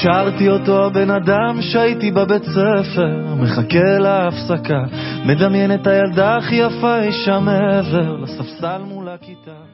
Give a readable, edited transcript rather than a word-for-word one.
השארתי אותו הבן אדם שהייתי בבית ספר, מחכה להפסקה, מדמיין את הילדה הכי יפה אישה מעבר לספסל מול הכיתה.